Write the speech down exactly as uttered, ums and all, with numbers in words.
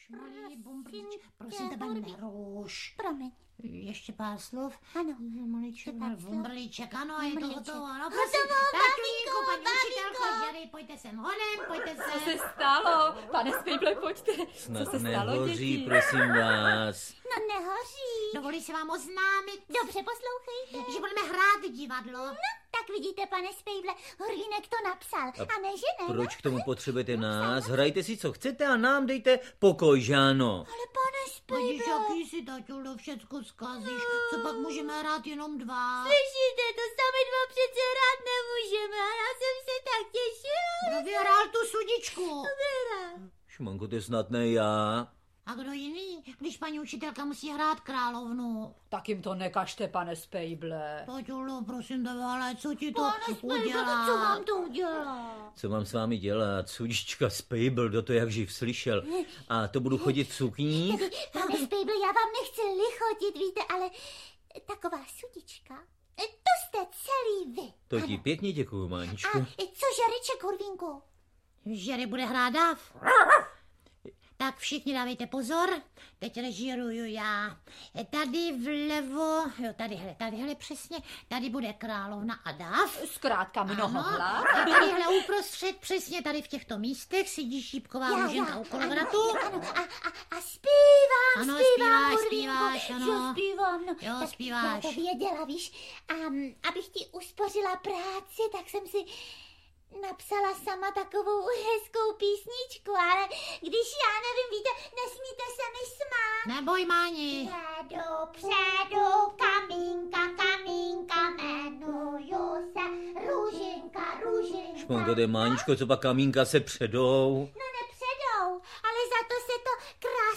Malý bumblíč, prosím tebe, neruš. Promiň. Ještě pár slov. Ano. Maliček, bumblíček, ano, je to hotovo. No, Hotovo, tatínku, paní maminko. učitelko, Jerry, pojďte sem honem, pojďte sem. Co se stalo? Pane Spejble, pojďte. Snad Co se stalo, nehoří, děti? prosím vás. No nehoří. Dovolí se vám oznámit, Dobře, poslouchejte. že budeme hrát divadlo. No, tak vidíte, pane Spejble, Horínek to napsal. A, a ne, že ne? Proč k tomu potřebujete nás? Hrajte si, co chcete a nám dejte pokoj, že ano? Ale pane Vidíš, Spejble. jaký si, taťulo, všecko zkazíš. Co pak můžeme hrát jenom dva? Slyšíte, to sami dva přece hrát nemůžeme. A já jsem se tak těšila. Kdo vyhrál tu sudičku? Vyhrál. Šmanko, to je snad ne já. A kdo jiný, když paní učitelka musí hrát královnu? Tak jim to nekažte, pane Spejble. Taťulo, prosím tebe, ale co ti to Pane Spejble, udělá? co vám to udělá? Co mám s vámi dělat? Sudička Spejbl, kdo to jak živ slyšel. A to budu chodit v sukních? Pane Spejble, já vám nechci lichotit, víte, ale taková sudička, to jste celý vy. To ti pěkně děkuju, Máničku. A cože, Ryček, Hurvínku? Jerry bude hrát dav. Tak všichni dávejte pozor, teď režíruju já. Tady vlevo, jo, tady, hele, tady, hele, přesně, tady bude královna a dav. Zkrátka mnoho Ano, hlav. a tadyhle uprostřed, přesně tady v těchto místech, sedí šípková Já, muženka já, u kolovratu. Ano, a, a, a zpívám, Ano, zpívám, zpíváš, Hurvínku, zpíváš, ano. Jo, zpívám, no. Jo, Tak zpíváš. Já to věděla, víš, a um, abych ti uspořila práci, tak jsem si napsala sama takovou hezkou písničku, ale když já nevím, víte, nesmíte se mi smát. Neboj, Máni. Předu, předu, kamínka, kamínka, jmenuju se Růžinka, Růžinka. Šmanko, to je Máničko, co pak kamínka se předou. No nepředou, ale za to se to krásně